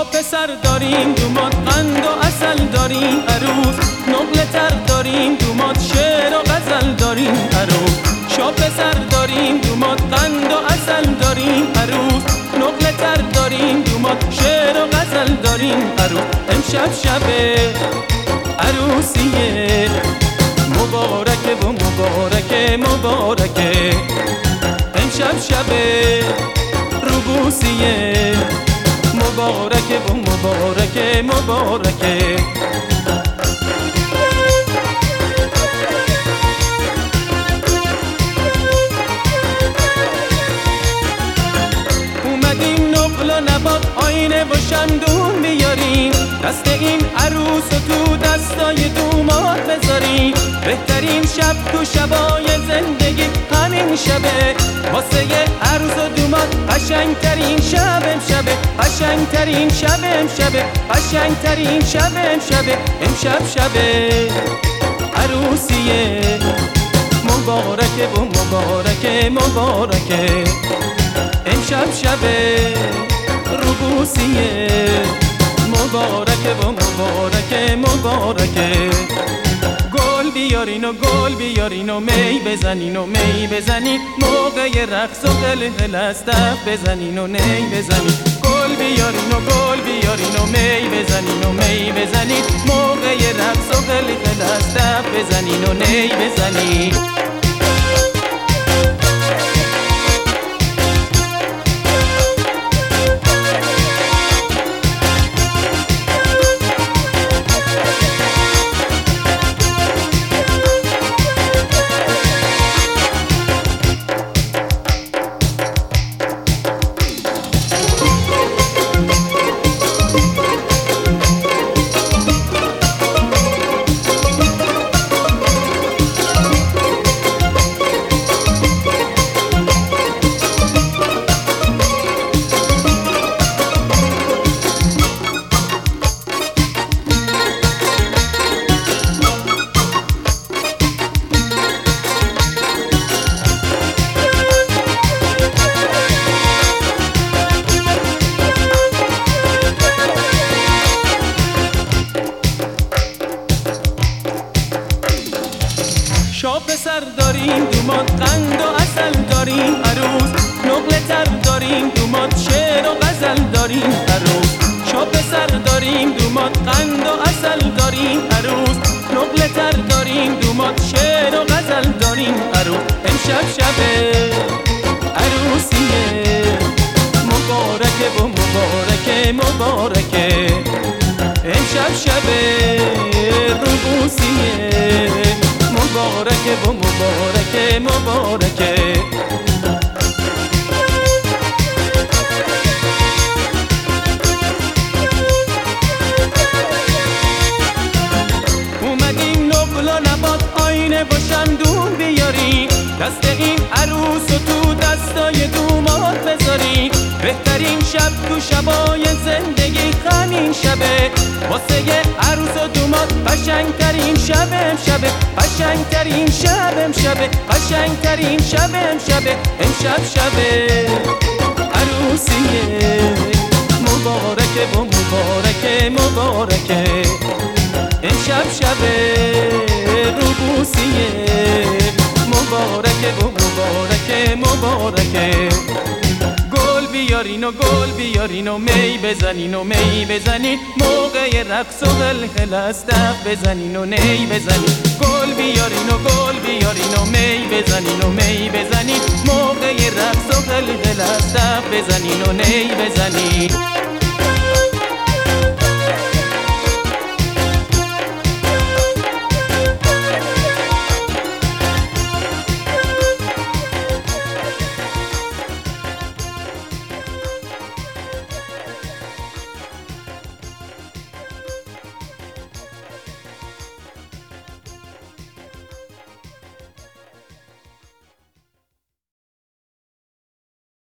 پسر داریم دومات قند و اصل داریم عروس، نقل تر داریم دومات شعر و غزل داریم عروس. شا پسر داریم دومات قند و اصل داریم عروس، نقل تر داریم دومات شعر و غزل داریم عروس. امشب شب عروسیه مبارکه و مبارکه مبارکه، امشب شب روبوسیه مبارکه و مبارکه مبارکه. اومدیم نقل و نبات آینه و شمدون بیاریم، دست این عروس و تو دستای دومات بذاریم. بهترین شب تو شبای زندگی همین شبه، واسه عروس و دومات قشنگترین شب امشبه، قشنگترین شب امشبه، قشنگترین شب امشبه. امشب شبه عروسیه مبارکه و مبارکه مبارکه، امشب شبه روبوسیه مبارکه و مبارکه مبارکه. گل بیارین و گل بیارین و می بزنین و می بزنین، موقع رقص و قلقل از دف بزنین و نی بزنین. گل بیارین و گل بیارین و می بزنین و می بزنین، موقع رقص و قلقل از دف بزنین و نی بزنین. شا پسر داریم دومات قند و اصل داریم عروس، نقل تر داریم دومات شعر و غزل داریم عروس. شا پسر داریم دومات قند و اصل داریم عروس، نقل تر داریم دومات شعر و غزل داریم عروس. امشب شب عروسیه مبارکه و مبارکه مبارکه، امشب شب روبوسیه مبارکه و مبارکه مبارکه. اومدیم نقل و نبات آینه و شمدون بیاریم، دست این عروس و تو دستای دومات بذاریم. بهترین شب تو شبای زندگی همین شبه، واسه عروس و دومات قشنگترین شب امشبه، قشنگترین شب امشبه، قشنگترین شب امشبه. امشب شبه عروسیه مبارکه و مبارکه مبارکه، امشب شبه روبوسیه مبارکه و مبارکه مبارکه. گل بیارین و گل بیارین و می بزنین و می بزنین، موقع رقص و قلقل از دف بزنین و نی بزنین. گل بیارین و گل بیارین و می بزنین و می بزنین، موقع رقص و قلقل از دف بزنین و نی بزنین.